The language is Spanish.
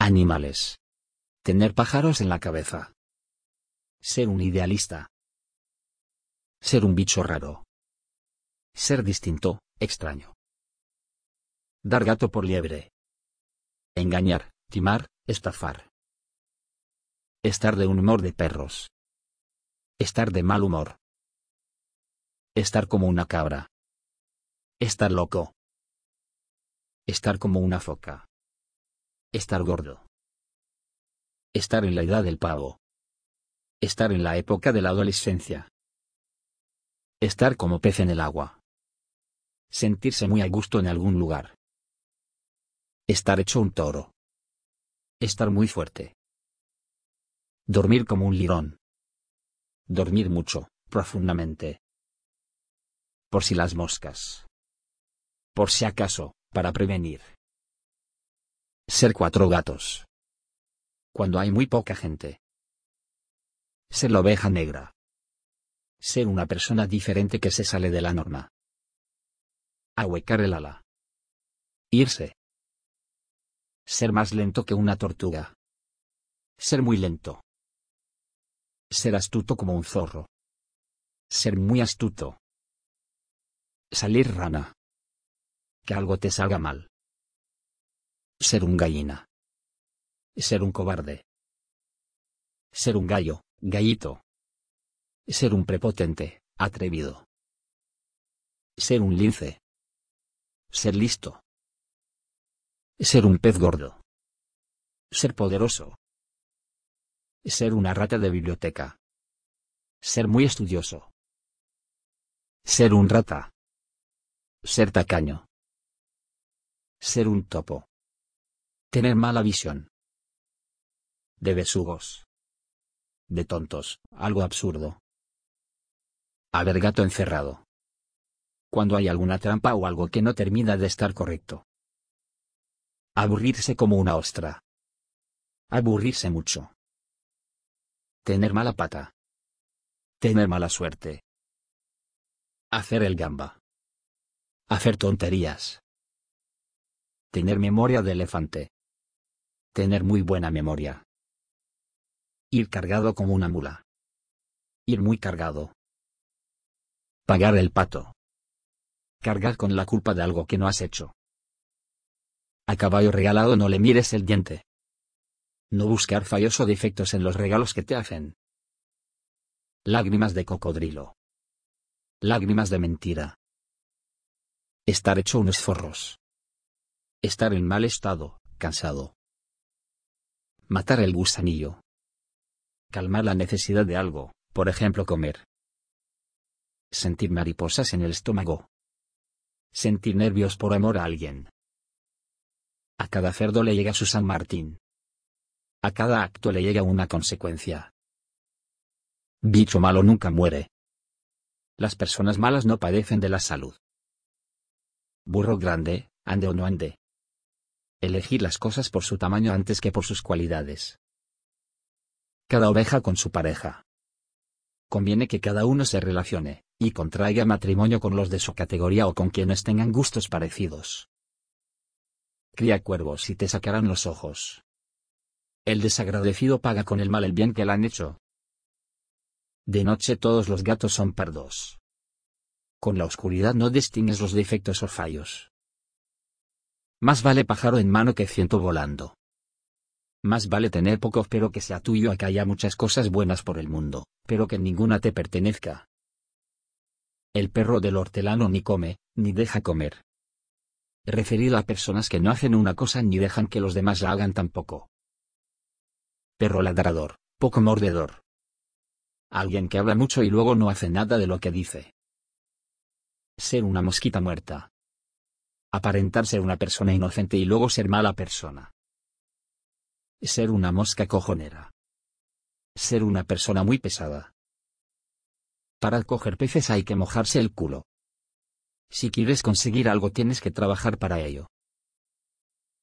Animales. Tener pájaros en la cabeza. Ser un idealista. Ser un bicho raro. Ser distinto, extraño. Dar gato por liebre. Engañar, timar, estafar. Estar de un humor de perros. Estar de mal humor. Estar como una cabra. Estar loco. Estar como una foca. Estar gordo. Estar en la edad del pavo. Estar en la época de la adolescencia. Estar como pez en el agua. Sentirse muy a gusto en algún lugar. Estar hecho un toro. Estar muy fuerte. Dormir como un lirón. Dormir mucho, profundamente. Por si las moscas. Por si acaso, para prevenir. Ser 4 gatos. Cuando hay muy poca gente. Ser la oveja negra. Ser una persona diferente que se sale de la norma. Ahuecar el ala. Irse. Ser más lento que una tortuga. Ser muy lento. Ser astuto como un zorro. Ser muy astuto. Salir rana. Que algo te salga mal. Ser un gallina. Ser un cobarde. Ser un gallo, gallito. Ser un prepotente, atrevido. Ser un lince. Ser listo. Ser un pez gordo. Ser poderoso. Ser una rata de biblioteca. Ser muy estudioso. Ser un rata. Ser tacaño. Ser un topo. Tener mala visión. De besugos. De tontos, algo absurdo. Haber gato encerrado. Cuando hay alguna trampa o algo que no termina de estar correcto. Aburrirse como una ostra. Aburrirse mucho. Tener mala pata. Tener mala suerte. Hacer el gamba. Hacer tonterías. Tener memoria de elefante. Tener muy buena memoria. Ir cargado como una mula. Ir muy cargado. Pagar el pato. Cargar con la culpa de algo que no has hecho. A caballo regalado no le mires el diente. No buscar fallos o defectos en los regalos que te hacen. Lágrimas de cocodrilo. Lágrimas de mentira. Estar hecho unos forros. Estar en mal estado, cansado. Matar el gusanillo. Calmar la necesidad de algo, por ejemplo comer. Sentir mariposas en el estómago. Sentir nervios por amor a alguien. A cada cerdo le llega su San Martín. A cada acto le llega una consecuencia. Bicho malo nunca muere. Las personas malas no padecen de la salud. Burro grande, ande o no ande. Elegir las cosas por su tamaño antes que por sus cualidades. Cada oveja con su pareja. Conviene que cada uno se relacione, y contraiga matrimonio con los de su categoría o con quienes tengan gustos parecidos. Cría cuervos y te sacarán los ojos. El desagradecido paga con el mal el bien que le han hecho. De noche todos los gatos son pardos. Con la oscuridad no distingues los defectos o fallos. Más vale pájaro en mano que ciento volando. Más vale tener poco pero que sea tuyo a que haya muchas cosas buenas por el mundo, pero que ninguna te pertenezca. El perro del hortelano ni come, ni deja comer. Referido a personas que no hacen una cosa ni dejan que los demás la hagan tampoco. Perro ladrador, poco mordedor. Alguien que habla mucho y luego no hace nada de lo que dice. Ser una mosquita muerta. Aparentar ser una persona inocente y luego ser mala persona. Ser una mosca cojonera. Ser una persona muy pesada. Para coger peces hay que mojarse el culo. Si quieres conseguir algo tienes que trabajar para ello.